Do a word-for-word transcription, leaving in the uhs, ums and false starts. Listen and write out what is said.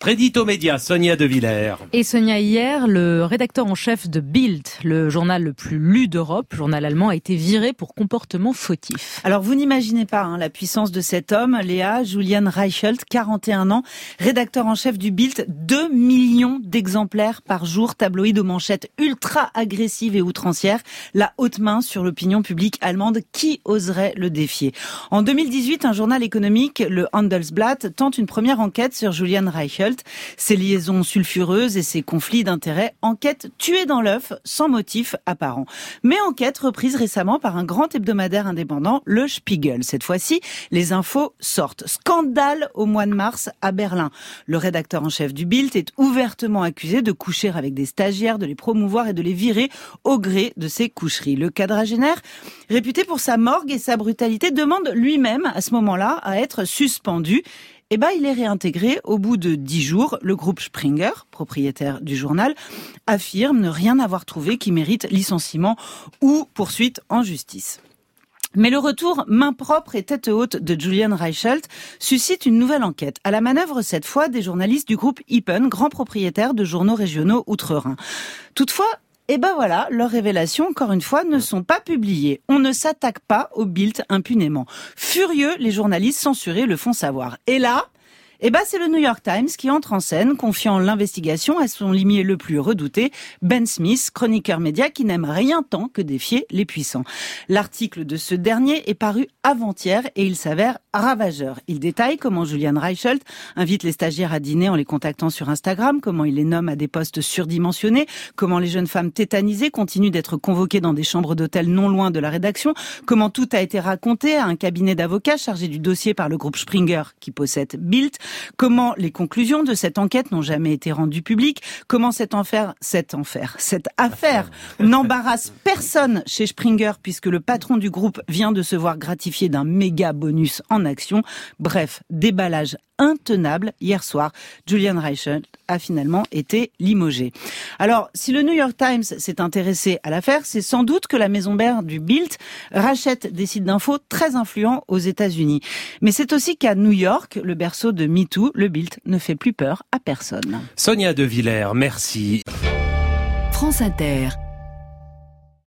Prédito Média, Sonia De Villers. Et Sonia, hier, le rédacteur en chef de Bild, le journal le plus lu d'Europe, journal allemand, a été viré pour comportement fautif. Alors vous n'imaginez pas hein, la puissance de cet homme, Léa, Julian Reichelt, quarante et un ans, rédacteur en chef du Bild, deux millions d'exemplaires par jour, tabloïd aux manchettes ultra agressives et outrancières, la haute main sur l'opinion publique allemande. Qui oserait le défier? En deux mille dix-huit, un journal économique, le Handelsblatt, tente une première enquête sur Julian Reichelt. Ses liaisons sulfureuses et ses conflits d'intérêts, enquête tuée dans l'œuf, sans motif apparent. Mais enquête reprise récemment par un grand hebdomadaire indépendant, le Spiegel. Cette fois-ci, les infos sortent. Scandale au mois de mars à Berlin. Le rédacteur en chef du Bild est ouvertement accusé de coucher avec des stagiaires, de les promouvoir et de les virer au gré de ses coucheries. Le quadragénaire, réputé pour sa morgue et sa brutalité, demande lui-même à ce moment-là à être suspendu. Eh ben, il est réintégré au bout de dix jours. Le groupe Springer, propriétaire du journal, affirme ne rien avoir trouvé qui mérite licenciement ou poursuite en justice. Mais le retour main propre et tête haute de Julian Reichelt suscite une nouvelle enquête. À la manœuvre cette fois des journalistes du groupe Ippen, grand propriétaire de journaux régionaux outre-Rhin. Toutefois, et ben voilà, leurs révélations, encore une fois, ne sont pas publiées. On ne s'attaque pas au Bild impunément. Furieux, les journalistes censurés le font savoir. Et là, eh ben c'est le New York Times qui entre en scène, confiant l'investigation à son limier le plus redouté, Ben Smith, chroniqueur média qui n'aime rien tant que défier les puissants. L'article de ce dernier est paru avant-hier et il s'avère ravageur. Il détaille comment Julian Reichelt invite les stagiaires à dîner en les contactant sur Instagram, comment il les nomme à des postes surdimensionnés, comment les jeunes femmes tétanisées continuent d'être convoquées dans des chambres d'hôtel non loin de la rédaction, comment tout a été raconté à un cabinet d'avocats chargé du dossier par le groupe Springer qui possède Bild, comment les conclusions de cette enquête n'ont jamais été rendues publiques, comment cette enfer, cette enfer, cette affaire n'embarrasse personne chez Springer puisque le patron du groupe vient de se voir gratifié d'un méga bonus en action. Bref, déballage intenable. Hier soir, Julian Reichelt a finalement été limogé. Alors, si le New York Times s'est intéressé à l'affaire, c'est sans doute que la maison mère du Bild rachète des sites d'infos très influents aux États-Unis. Mais c'est aussi qu'à New York, le berceau de MeToo, le Bild ne fait plus peur à personne. Sonia De Villers, merci. France Inter.